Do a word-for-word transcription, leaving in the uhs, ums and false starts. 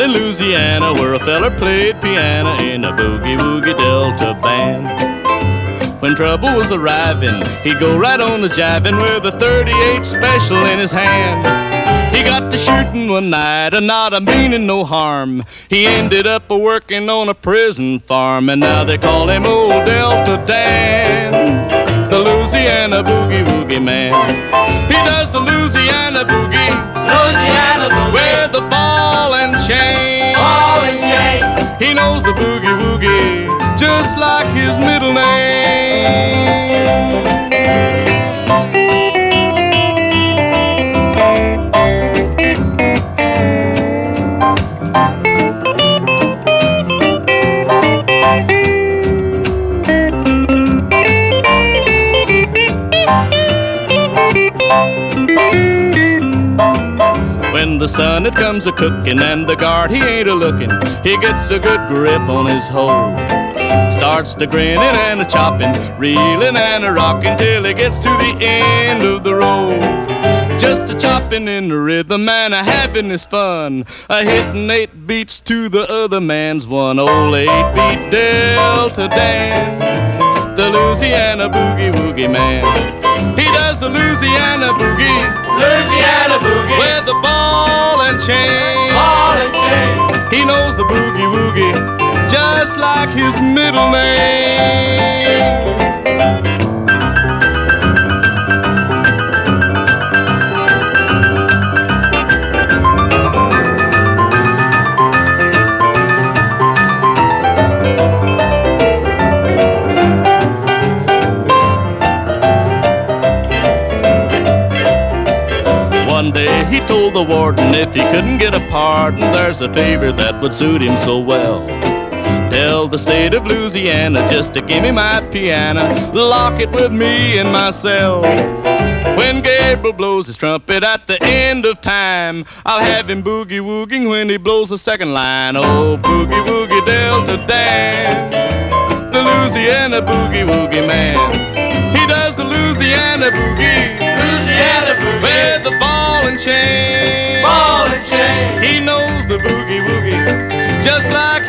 in Louisiana, where a feller played piano in a boogie-woogie Delta band. When trouble was arriving, he'd go right on the jiving with a thirty-eight special in his hand. He got to shooting one night, and not a meaning no harm. He ended up a working on a prison farm, and now they call him Old Delta Dan, the Louisiana boogie-woogie man. He does the Louisiana boogie, Louisiana boogie, with the ball and chain. ball and chain. He knows the boogie-woogie just like his middle name. When the sun it comes a-cooking and the guard he ain't a-looking, he gets a good grip on his hoe. Starts to grinning and a chopping, reeling and a rocking till he gets to the end of the road. Just a chopping in the rhythm and a having his fun, a hitting eight beats to the other man's one. Old eight-beat Delta Dan, the Louisiana boogie-woogie man. He does the Louisiana boogie, Louisiana boogie, with the ball and chain. ball and chain. He knows the boogie-woogie just like his middle name. One day he told the warden if he couldn't get a pardon, there's a favor that would suit him so well. Tell the state of Louisiana just to give me my piano, lock it with me in my cell. When Gabriel blows his trumpet at the end of time, I'll have him boogie-wooging when he blows the second line. Oh, boogie-woogie Delta Dan, the Louisiana boogie-woogie man. He does the Louisiana boogie, Louisiana boogie, with the ball and chain. ball and chain. He knows the boogie-woogie just like